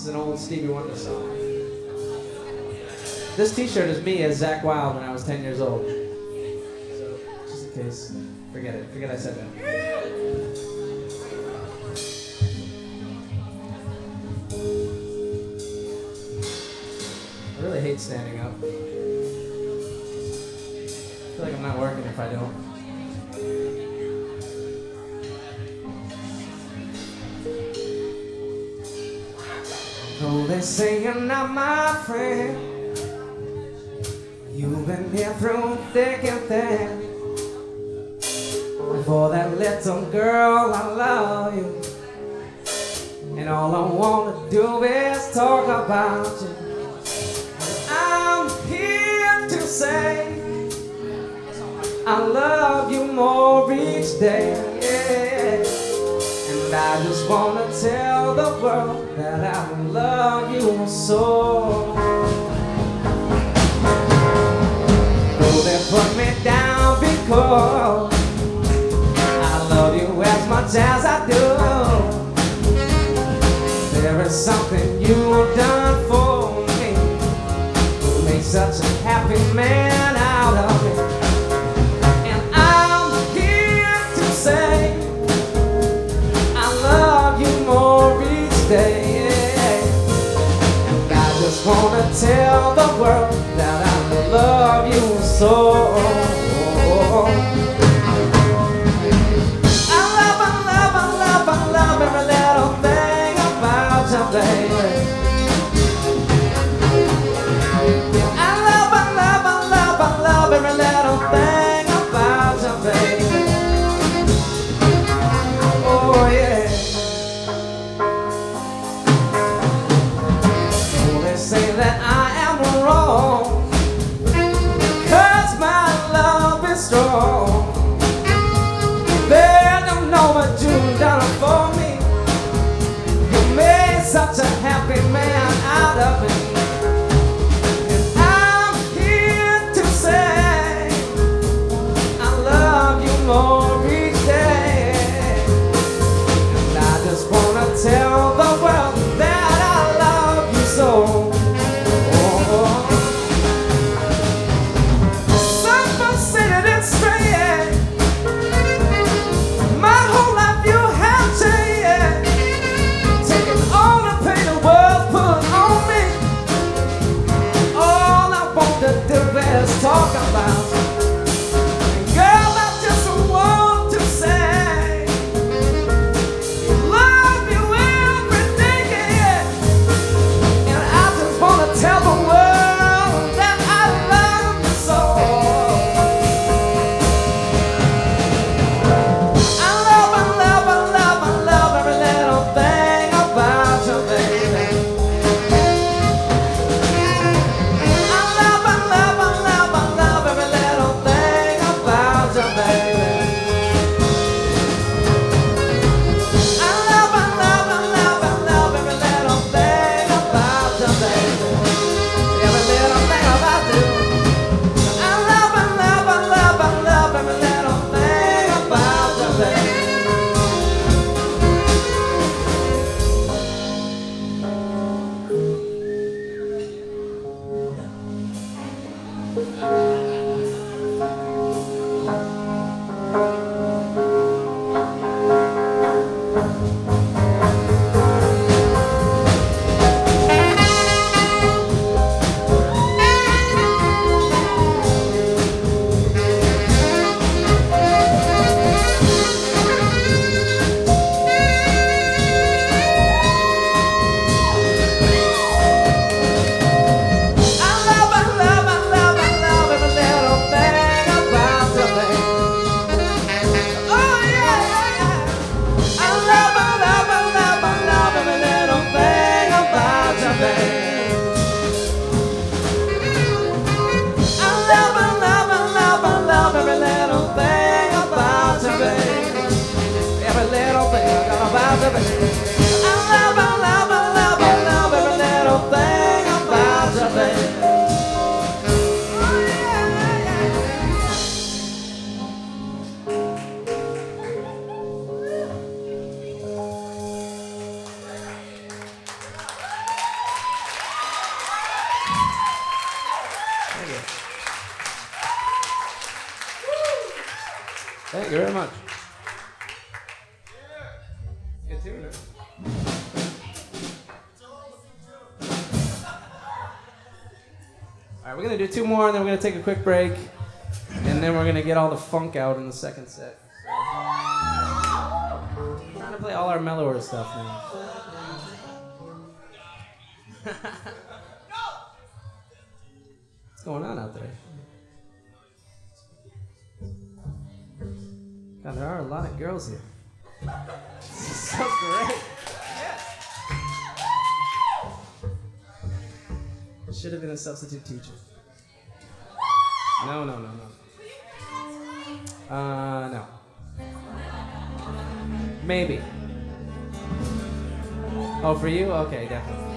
is an old Stevie Wonder song. This t-shirt is me as Zakk Wylde when I was 10 years old. So, just in case, forget it. Forget I said that. I really hate standing up. I feel like I'm not working if I don't. Oh, they say you're not my friend. You've been here through thick and thin. For that little girl, I love you. And all I wanna do is talk about you. I'm here to say I love you more each day, yeah. And I just wanna tell the world that I love you so. Though they put me down because I love you as much as I do. There is something you've done for me, made such a happy man out of me. And I'm here to say I love you more each day, yeah. And I just wanna tell the world that I love you so. Every little thing about you, baby. I love every little thing about you, baby. Oh yeah. Oh, they say that I am wrong, 'cause my love is strong. They don't know what you've done for me. Such a happy man out of me. And I'm here to say I love you more each day. And I just wanna tell the world that I love you so. Simple, said it straight. My whole life you have changed. Taking all the pain the world put on me. All I want to do is talk about you. And girl, I just want to say love you every day, yeah. And I just want to tell the world that I love you so. I love every little thing about you, baby. I love every little thing about you, baby. I love every little thing about you, baby. Every little thing about you. I love every little thing about you, baby. you very much. Good tune. All right, we're gonna do two more, and then we're gonna take a quick break, and then we're gonna get all the funk out in the second set. We're trying to play all our mellower stuff now. What's going on out there? God, there are a lot of girls here. This is so great. Should have been a substitute teacher. No. No. Maybe. Oh, for you? Okay, definitely.